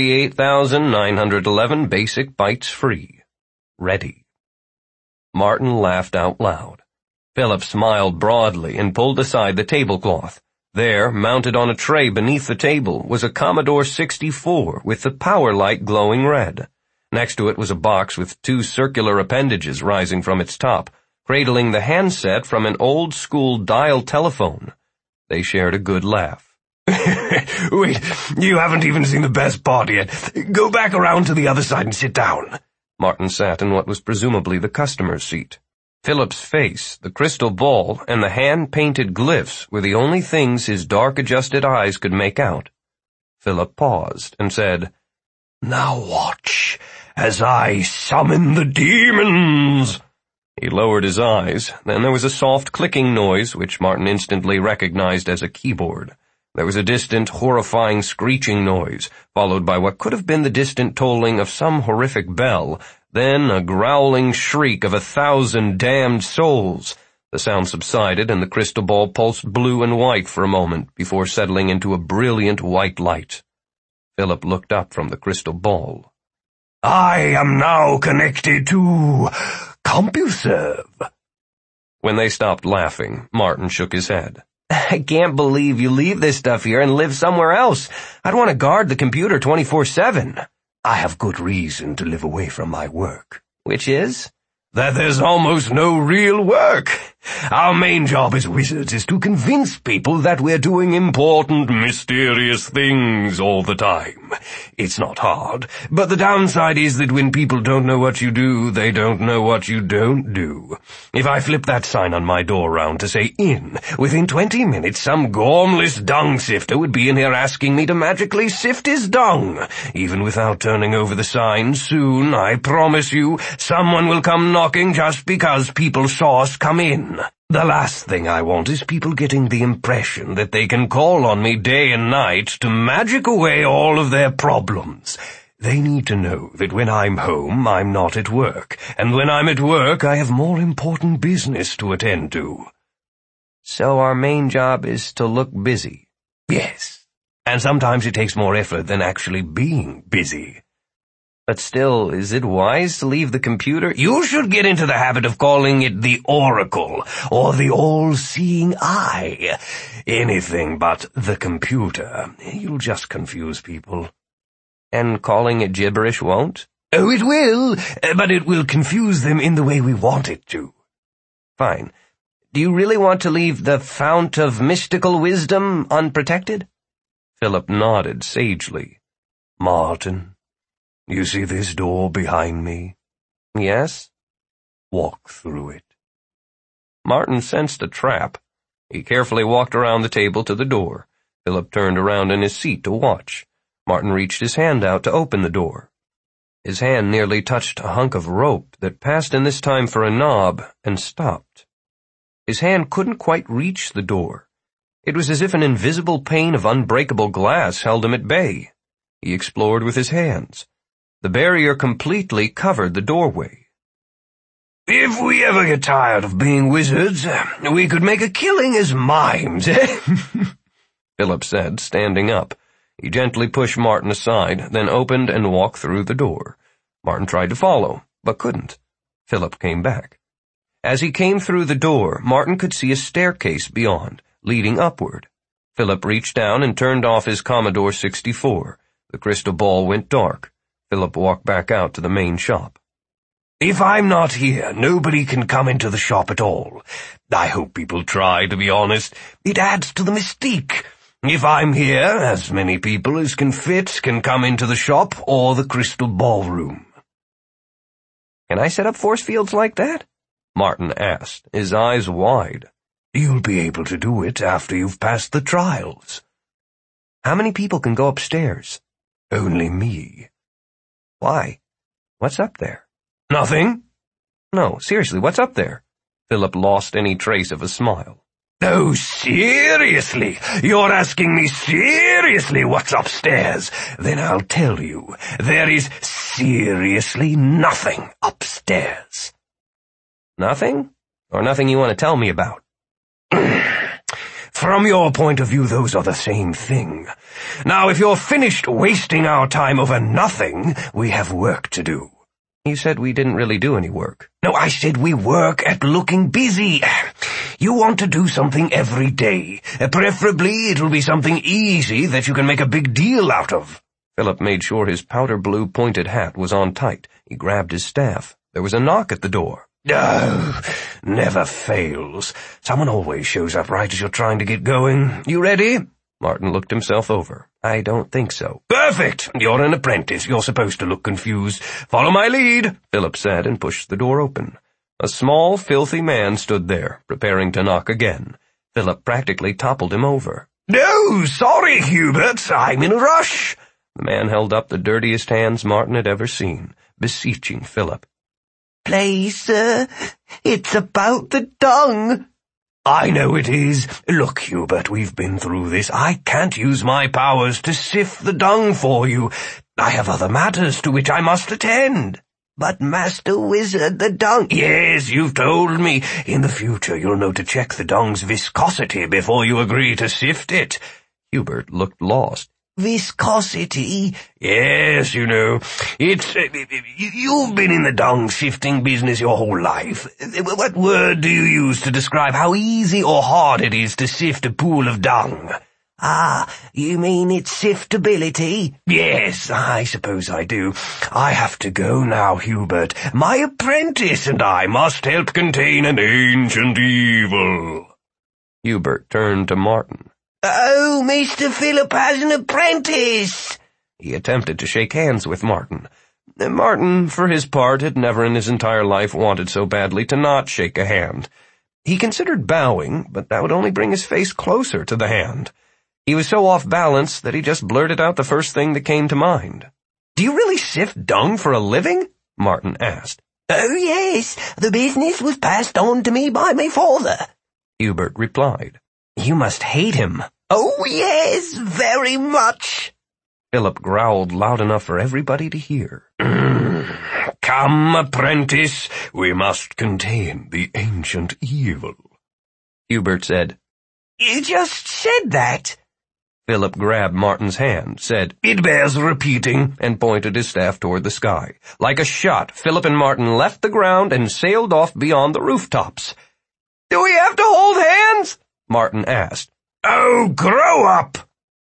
38,911 basic bytes free. Ready. Martin laughed out loud. Philip smiled broadly and pulled aside the tablecloth. There, mounted on a tray beneath the table, was a Commodore 64 with the power light glowing red. Next to it was a box with 2 circular appendages rising from its top, cradling the handset from an old-school dial telephone. They shared a good laugh. Wait, you haven't even seen the best part yet. Go back around to the other side and sit down. Martin sat in what was presumably the customer's seat. Philip's face, the crystal ball, and the hand-painted glyphs were the only things his dark-adjusted eyes could make out. Philip paused and said, "Now watch, as I summon the demons." He lowered his eyes. Then there was a soft clicking noise, which Martin instantly recognized as a keyboard. There was a distant, horrifying screeching noise, followed by what could have been the distant tolling of some horrific bell, then a growling shriek of 1,000 damned souls. The sound subsided, and the crystal ball pulsed blue and white for a moment before settling into a brilliant white light. Philip looked up from the crystal ball. "I am now connected to CompuServe." When they stopped laughing, Martin shook his head. "I can't believe you leave this stuff here and live somewhere else. I'd want to guard the computer 24/7. I have good reason to live away from my work. Which is? That there's almost no real work. Our main job as wizards is to convince people that we're doing important, mysterious things all the time. It's not hard, but the downside is that when people don't know what you do, they don't know what you don't do. If I flip that sign on my door round to say in, within 20 minutes some gormless dung sifter would be in here asking me to magically sift his dung. Even without turning over the sign, soon, I promise you, someone will come knocking just because people saw us come in. The last thing I want is people getting the impression that they can call on me day and night to magic away all of their problems. They need to know that when I'm home, I'm not at work, and when I'm at work, I have more important business to attend to. So our main job is to look busy. Yes, and sometimes it takes more effort than actually being busy. But still, is it wise to leave the computer? You should get into the habit of calling it the Oracle, or the All-Seeing Eye. Anything but the computer. You'll just confuse people. And calling it gibberish won't? Oh, it will, but it will confuse them in the way we want it to. Fine. Do you really want to leave the fount of mystical wisdom unprotected? Philip nodded sagely. Martin, you see this door behind me? Yes. Walk through it. Martin sensed a trap. He carefully walked around the table to the door. Philip turned around in his seat to watch. Martin reached his hand out to open the door. His hand nearly touched a hunk of rope that passed in this time for a knob and stopped. His hand couldn't quite reach the door. It was as if an invisible pane of unbreakable glass held him at bay. He explored with his hands. The barrier completely covered the doorway. If we ever get tired of being wizards, we could make a killing as mimes, eh? Philip said, standing up. He gently pushed Martin aside, then opened and walked through the door. Martin tried to follow, but couldn't. Philip came back. As he came through the door, Martin could see a staircase beyond, leading upward. Philip reached down and turned off his Commodore 64. The crystal ball went dark. Philip walked back out to the main shop. If I'm not here, nobody can come into the shop at all. I hope people try, to be honest. It adds to the mystique. If I'm here, as many people as can fit can come into the shop or the crystal ballroom. Can I set up force fields like that? Martin asked, his eyes wide. You'll be able to do it after you've passed the trials. How many people can go upstairs? Only me. Why? What's up there? Nothing. No, seriously, what's up there? Philip lost any trace of a smile. Oh, seriously? You're asking me seriously what's upstairs? Then I'll tell you. There is seriously nothing upstairs. Nothing? Or nothing you want to tell me about? From your point of view, those are the same thing. Now, if you're finished wasting our time over nothing, we have work to do. You said we didn't really do any work. No, I said we work at looking busy. You want to do something every day. Preferably it'll be something easy that you can make a big deal out of. Philip made sure his powder-blue pointed hat was on tight. He grabbed his staff. There was a knock at the door. Oh, never fails. Someone always shows up right as you're trying to get going. You ready? Martin looked himself over. I don't think so. Perfect! You're an apprentice. You're supposed to look confused. Follow my lead, Philip said and pushed the door open. A small, filthy man stood there, preparing to knock again. Philip practically toppled him over. No, sorry, Hubert. I'm in a rush. The man held up the dirtiest hands Martin had ever seen, beseeching Philip. Please, sir, it's about the dung. I know it is. Look, Hubert, we've been through this. I can't use my powers to sift the dung for you. I have other matters to which I must attend. But, Master Wizard, the dung— Yes, you've told me. In the future you'll know to check the dung's viscosity before you agree to sift it. Hubert looked lost. Viscosity? Yes, you know. It's— you've been in the dung sifting business your whole life. What word do you use to describe how easy or hard it is to sift a pool of dung? Ah, you mean its siftability? Yes, I suppose I do. I have to go now, Hubert. My apprentice and I must help contain an ancient evil. Hubert turned to Martin. Oh, Mr. Philip has an apprentice! He attempted to shake hands with Martin. Martin, for his part, had never in his entire life wanted so badly to not shake a hand. He considered bowing, but that would only bring his face closer to the hand. He was so off balance that he just blurted out the first thing that came to mind. "Do you really sift dung for a living?" Martin asked. Oh, yes. The business was passed on to me by my father, Hubert replied. You must hate him. Oh, yes, very much. Philip growled loud enough for everybody to hear. Come, apprentice, we must contain the ancient evil. Hubert said, You just said that. Philip grabbed Martin's hand, said, It bears repeating, and pointed his staff toward the sky. Like a shot, Philip and Martin left the ground and sailed off beyond the rooftops. Do we have to hold hands? Martin asked. Oh, grow up!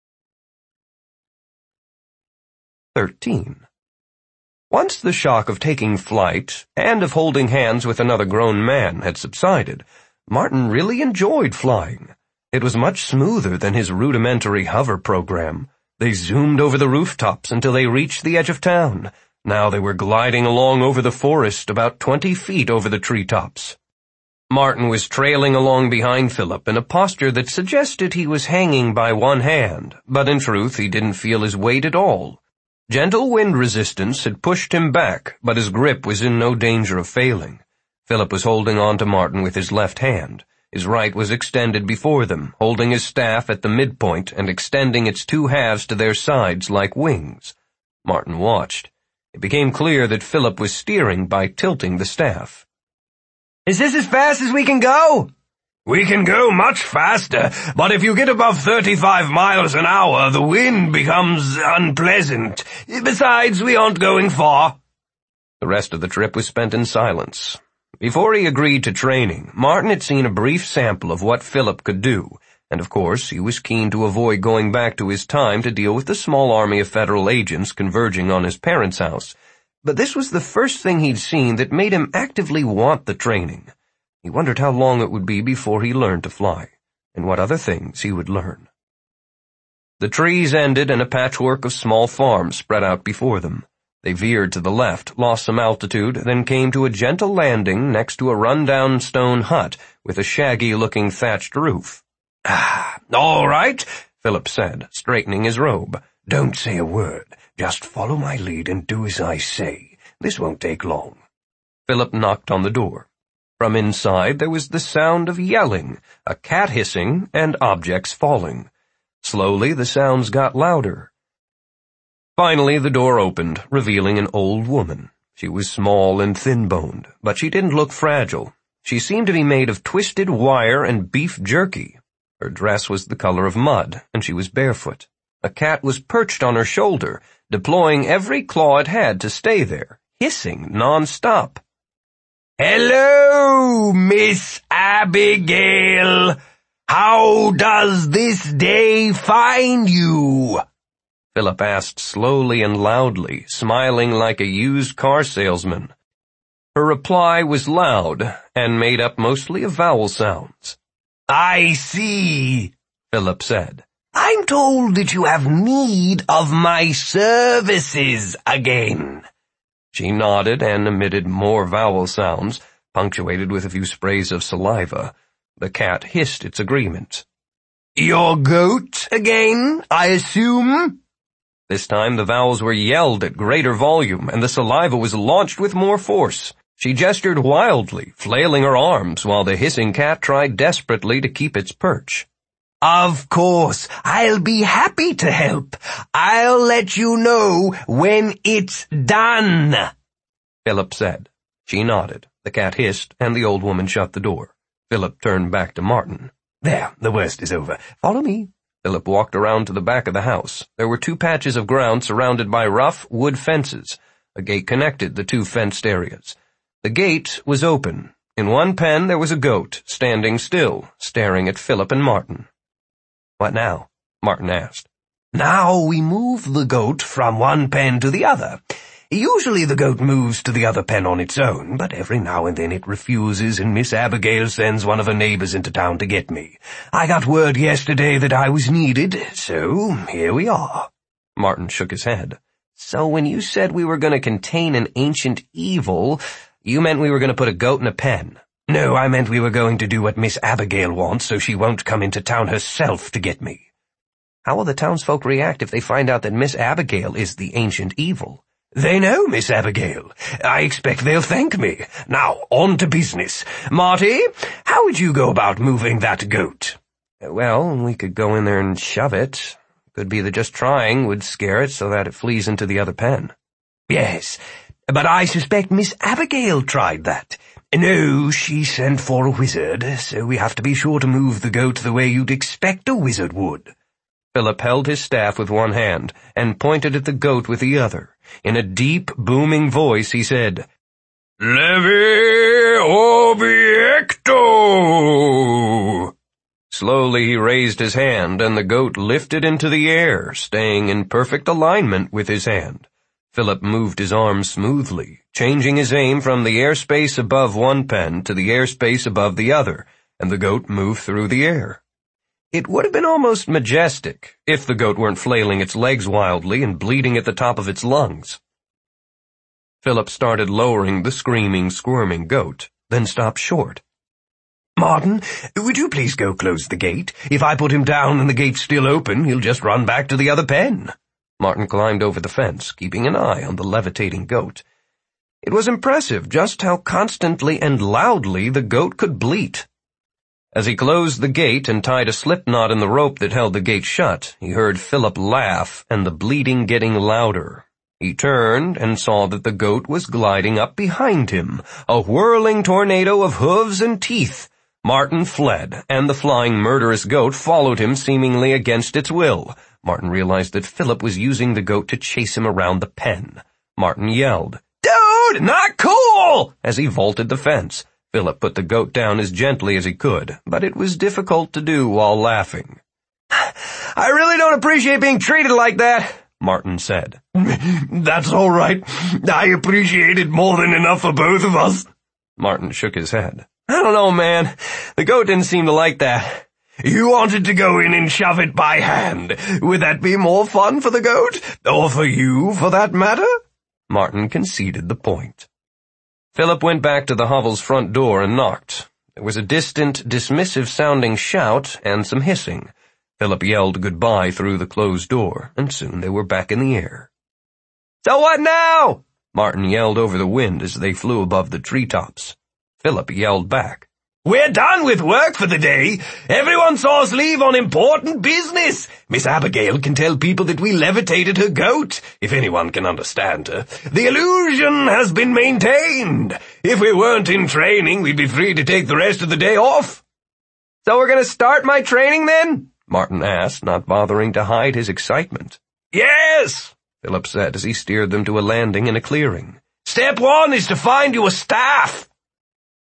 13. Once the shock of taking flight and of holding hands with another grown man had subsided, Martin really enjoyed flying. It was much smoother than his rudimentary hover program. They zoomed over the rooftops until they reached the edge of town. Now they were gliding along over the forest about 20 feet over the treetops. Martin was trailing along behind Philip in a posture that suggested he was hanging by one hand, but in truth he didn't feel his weight at all. Gentle wind resistance had pushed him back, but his grip was in no danger of failing. Philip was holding on to Martin with his left hand. His right was extended before them, holding his staff at the midpoint and extending its two halves to their sides like wings. Martin watched. It became clear that Philip was steering by tilting the staff. Is this as fast as we can go? We can go much faster, but if you get above 35 miles an hour, the wind becomes unpleasant. Besides, we aren't going far. The rest of the trip was spent in silence. Before he agreed to training, Martin had seen a brief sample of what Philip could do, and of course he was keen to avoid going back to his time to deal with the small army of federal agents converging on his parents' house. But this was the first thing he'd seen that made him actively want the training. He wondered how long it would be before he learned to fly, and what other things he would learn. The trees ended and a patchwork of small farms spread out before them. They veered to the left, lost some altitude, then came to a gentle landing next to a run-down stone hut with a shaggy-looking thatched roof. All right, Philip said, straightening his robe. Don't say a word. Just follow my lead and do as I say. This won't take long. Philip knocked on the door. From inside there was the sound of yelling, a cat hissing, and objects falling. Slowly the sounds got louder. Finally the door opened, revealing an old woman. She was small and thin-boned, but she didn't look fragile. She seemed to be made of twisted wire and beef jerky. Her dress was the color of mud, and she was barefoot. A cat was perched on her shoulder, deploying every claw it had to stay there, hissing non-stop. Hello, Miss Abigail, how does this day find you?" Philip asked slowly and loudly, smiling like a used car salesman. Her reply was loud and made up mostly of vowel sounds. "I see," Philip said. "I'm told that you have need of my services again." She nodded and emitted more vowel sounds, punctuated with a few sprays of saliva. The cat hissed its agreement. "Your goat again, I assume?" This time the vowels were yelled at greater volume, and the saliva was launched with more force. She gestured wildly, flailing her arms, while the hissing cat tried desperately to keep its perch. "Of course, I'll be happy to help. I'll let you know when it's done," Philip said. She nodded. The cat hissed, and the old woman shut the door. Philip turned back to Martin. "There, the worst is over. Follow me." Philip walked around to the back of the house. There were 2 patches of ground surrounded by rough wood fences. A gate connected the 2 fenced areas. The gate was open. In one pen there was a goat, standing still, staring at Philip and Martin. "What now?" Martin asked. "Now we move the goat from one pen to the other. Usually the goat moves to the other pen on its own, but every now and then it refuses, and Miss Abigail sends one of her neighbors into town to get me. I got word yesterday that I was needed, so here we are." Martin shook his head. "So when you said we were going to contain an ancient evil, you meant we were going to put a goat in a pen?" "No, I meant we were going to do what Miss Abigail wants, so she won't come into town herself to get me." "How will the townsfolk react if they find out that Miss Abigail is the ancient evil?" "They know Miss Abigail. I expect they'll thank me. Now, on to business. Marty, how would you go about moving that goat?" "Well, we could go in there and shove it. Could be that just trying would scare it so that it flees into the other pen." "Yes, but I suspect Miss Abigail tried that. No, she sent for a wizard, so we have to be sure to move the goat the way you'd expect a wizard would." Philip held his staff with one hand and pointed at the goat with the other. In a deep, booming voice, he said, "Levi obiecto!" Slowly he raised his hand, and the goat lifted into the air, staying in perfect alignment with his hand. Philip moved his arm smoothly, changing his aim from the airspace above one pen to the airspace above the other, and the goat moved through the air. It would have been almost majestic if the goat weren't flailing its legs wildly and bleeding at the top of its lungs. Philip started lowering the screaming, squirming goat, then stopped short. "Martin, would you please go close the gate? If I put him down and the gate's still open, he'll just run back to the other pen." Martin climbed over the fence, keeping an eye on the levitating goat. It was impressive just how constantly and loudly the goat could bleat. As he closed the gate and tied a slip knot in the rope that held the gate shut, he heard Philip laugh and the bleating getting louder. He turned and saw that the goat was gliding up behind him, a whirling tornado of hooves and teeth. Martin fled, and the flying murderous goat followed him seemingly against its will. Martin realized that Philip was using the goat to chase him around the pen. Martin yelled, "Dude, not cool!" as he vaulted the fence. Philip put the goat down as gently as he could, but it was difficult to do while laughing. "I really don't appreciate being treated like that," Martin said. "That's all right. I appreciate it more than enough for both of us." Martin shook his head. "I don't know, man. The goat didn't seem to like that." "You wanted to go in and shove it by hand. Would that be more fun for the goat? Or for you, for that matter?" Martin conceded the point. Philip went back to the hovel's front door and knocked. There was a distant, dismissive-sounding shout and some hissing. Philip yelled goodbye through the closed door, and soon they were back in the air. "So what now?" Martin yelled over the wind as they flew above the treetops. Philip yelled back, "We're done with work for the day. Everyone saw us leave on important business. Miss Abigail can tell people that we levitated her goat, if anyone can understand her. The illusion has been maintained. If we weren't in training, we'd be free to take the rest of the day off." "So we're going to start my training then?" Martin asked, not bothering to hide his excitement. "Yes," Philip said as he steered them to a landing in a clearing. "Step 1 is to find you a staff."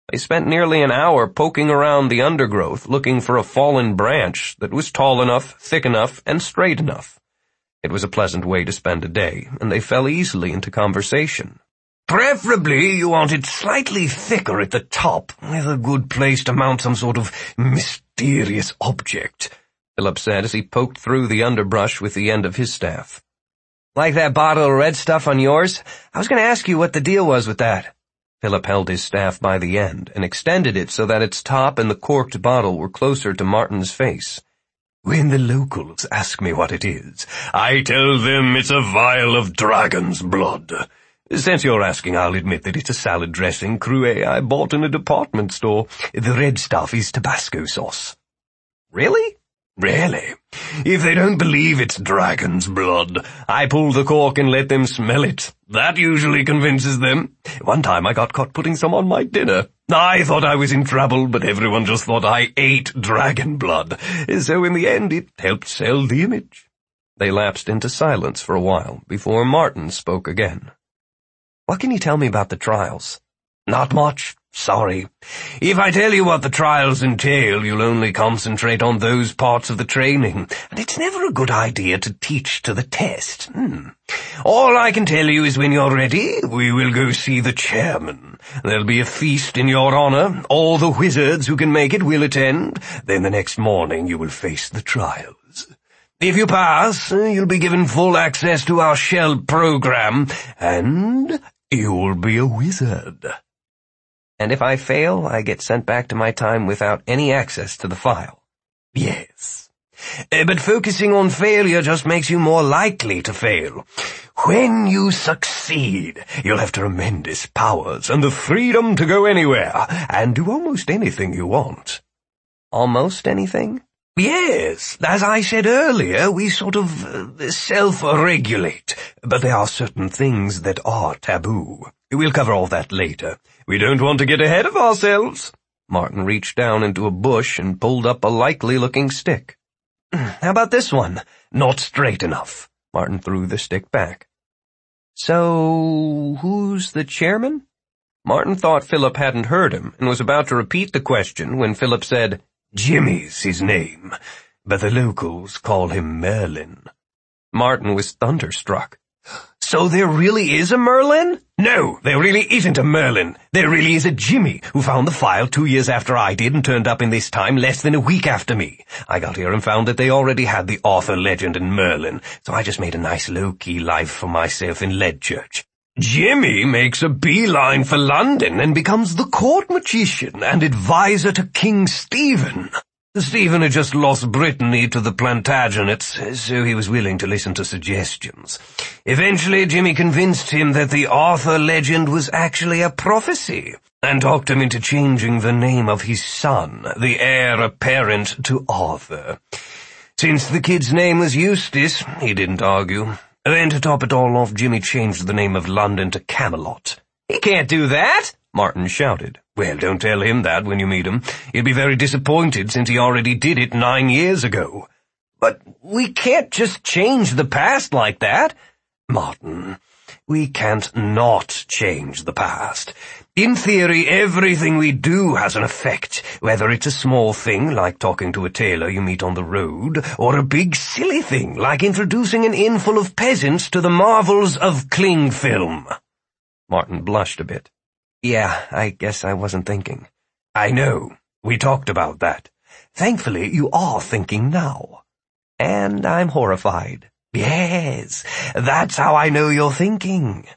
They spent nearly an hour poking around the undergrowth looking for a fallen branch that was tall enough, thick enough, and straight enough. It was a pleasant way to spend a day, and they fell easily into conversation. Preferably you want it slightly thicker at the top, with a good place to mount some sort of mysterious object, Philip said as he poked through the underbrush with the end of his staff. Like that bottle of red stuff on yours? I was going to ask you what the deal was with that. Philip held his staff by the end and extended it so that its top and the corked bottle were closer to Martin's face. When the locals ask me what it is, I tell them it's a vial of dragon's blood. Since you're asking, I'll admit that it's a salad dressing cruet I bought in a department store. The red stuff is Tabasco sauce. Really? Really. If they don't believe it's dragon's blood, I pull the cork and let them smell it. That usually convinces them. One time I got caught putting some on my dinner. I thought I was in trouble, but everyone just thought I ate dragon blood. So in the end, it helped sell the image. They lapsed into silence for a while before Martin spoke again. What can you tell me about the trials? Not much. Sorry. If I tell you what the trials entail, you'll only concentrate on those parts of the training, and it's never a good idea to teach to the test. All I can tell you is when you're ready, we will go see the chairman. There'll be a feast in your honor. All the wizards who can make it will attend. Then the next morning you will face the trials. If you pass, you'll be given full access to our shell program, and you'll be a wizard. And if I fail, I get sent back to my time without any access to the file. Yes. But focusing on failure just makes you more likely to fail. When you succeed, you'll have tremendous powers and the freedom to go anywhere and do almost anything you want. Almost anything? Yes, as I said earlier, we sort of self-regulate, but there are certain things that are taboo. We'll cover all that later. We don't want to get ahead of ourselves. Martin reached down into a bush and pulled up a likely-looking stick. How about this one? Not straight enough. Martin threw the stick back. So, who's the chairman? Martin thought Philip hadn't heard him and was about to repeat the question when Philip said, Jimmy's his name, but the locals call him Merlin. Martin was thunderstruck. So there really is a Merlin? No, there really isn't a Merlin. There really is a Jimmy who found the file 2 years after I did and turned up in this time less than a week after me. I got here and found that they already had the Arthur legend and Merlin, so I just made a nice low-key life for myself in Leadchurch. Jimmy makes a beeline for London and becomes the court magician and advisor to King Stephen. Stephen had just lost Brittany to the Plantagenets, so he was willing to listen to suggestions. Eventually, Jimmy convinced him that the Arthur legend was actually a prophecy, and talked him into changing the name of his son, the heir apparent to Arthur. Since the kid's name was Eustace, he didn't argue. Then to top it all off, Jimmy changed the name of London to Camelot. He can't do that, Martin shouted. Well, don't tell him that when you meet him. He'll be very disappointed since he already did it 9 years ago. But we can't just change the past like that. Martin, we can't not change the past. In theory, everything we do has an effect, whether it's a small thing like talking to a tailor you meet on the road, or a big silly thing like introducing an inn full of peasants to the marvels of cling film. Martin blushed a bit. Yeah, I guess I wasn't thinking. I know. We talked about that. Thankfully, you are thinking now. And I'm horrified. Yes, that's how I know you're thinking.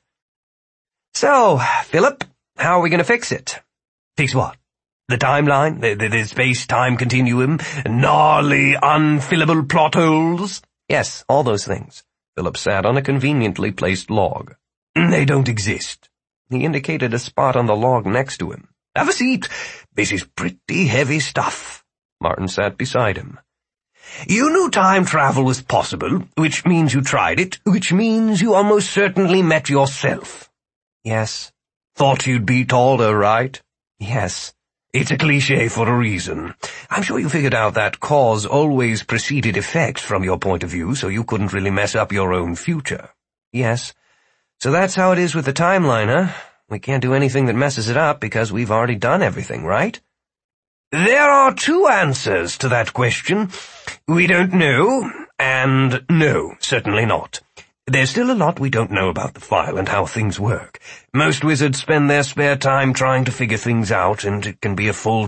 So, Philip, how are we going to fix it? Fix what? The timeline? The space-time continuum? Gnarly, unfillable plot holes? Yes, all those things. Philip sat on a conveniently placed log. They don't exist. He indicated a spot on the log next to him. Have a seat. This is pretty heavy stuff. Martin sat beside him. You knew time travel was possible, which means you tried it, which means you almost certainly met yourself. Yes. Thought you'd be taller, right? Yes. It's a cliché for a reason. I'm sure you figured out that cause always preceded effect from your point of view, so you couldn't really mess up your own future. Yes. So that's how it is with the timeline, huh? we can't do anything that messes it up because we've already done everything, right? There are two answers to that question. We don't know, and no, certainly not. There's still a lot we don't know about the file and how things work. Most wizards spend their spare time trying to figure things out, and it can be a full